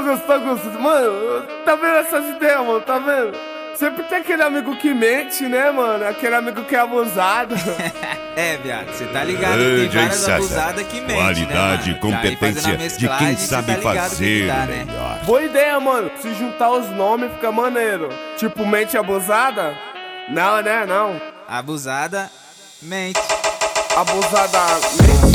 Augusto, mano, tá vendo essas ideias, mano, tá vendo? Sempre tem aquele amigo que mente, né, mano? Aquele amigo que é abusado. É, viado, você tá ligado que tem várias abusadas que mentem, qualidade né, e competência de quem sabe fazer melhor. Boa ideia, mano. Se juntar os nomes fica maneiro. Tipo, mente abusada? Não, né? Não. Abusada, mente. Abusada, mente.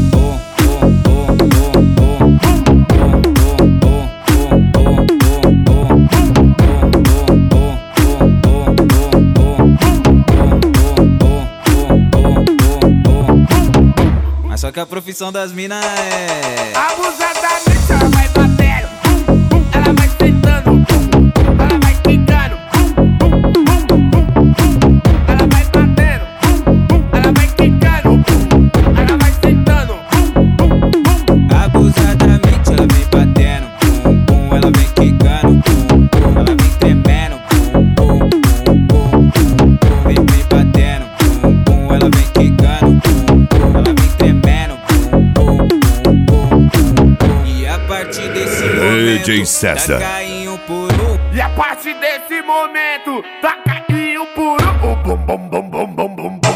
Mas só que a profissão das minas é... Abusadamente ela vai batendo, ela vai sentando, ela vai quicando, ela vai batendo, ela vai quicando, ela vai sentando. Abusadamente ela vem batendo, ela vem quicando, ela vem tremendo, vem batendo, ela vem quicando, ela vem tremendo. E a partir desse momento César. tá caindo por um. E a partir desse momento tá caindo por um. Bom, bom, bom, bom, bom, bom, bom.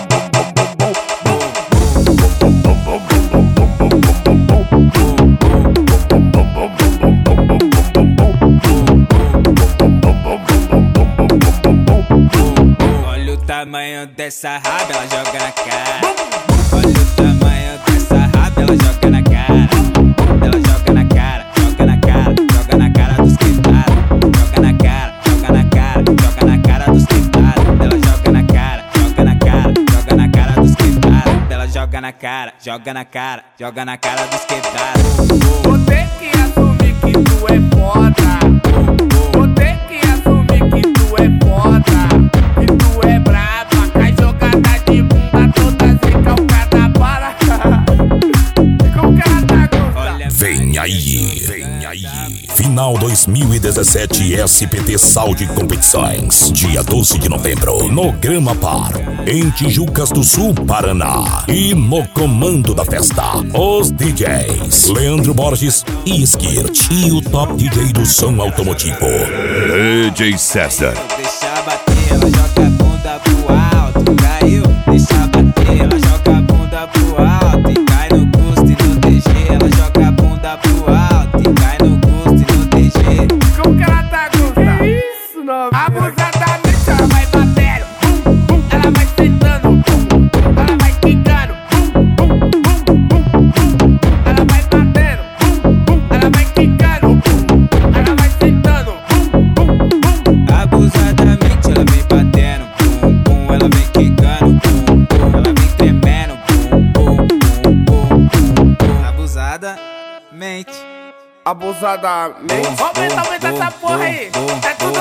Olha o tamanho dessa raba, ela joga na cara. Olha o tamanho dessa raba, ela joga na cara. Ela joga na cara, joga na cara, joga na cara dos quebrados. Joga na cara, joga na cara, joga na cara dos quebrados. Ela joga na cara, joga na cara, joga na cara dos quebrados. Ela joga na cara, joga na cara, joga na cara dos quebrados. Vou ter que assumir que tu é foda. Vou ter que assumir que tu é foda. Que tu é braba, cai jogada de bunda toda recalcada para. Como que ela tá gostando? Vem aí. Final 2017 SPT Saúde Competições. Dia 12 de novembro, no Grama Par, em Tijucas do Sul, Paraná. E no comando da festa, os DJs Leandro Borges e Skirt. E o top DJ do som automotivo, DJ César. Deixa bater, ela joga a bunda pro alto, caiu. Deixa bater, ela joga a bunda pro alto e cai no custo e no DG. Ela joga a bunda pro alto e cai no custo e no DG. Como que ela tá gostando? Que isso, não? Abusadamente ela vai batendo, ela vai sentando, ela vai quicando, ela vai batendo, ela vai quicando, ela vai sentando. Abusadamente ela vem batendo, ela vem quicando, ela vem tremendo, Abusadamente. Abusadamente. Aumenta essa porra aí. É tudo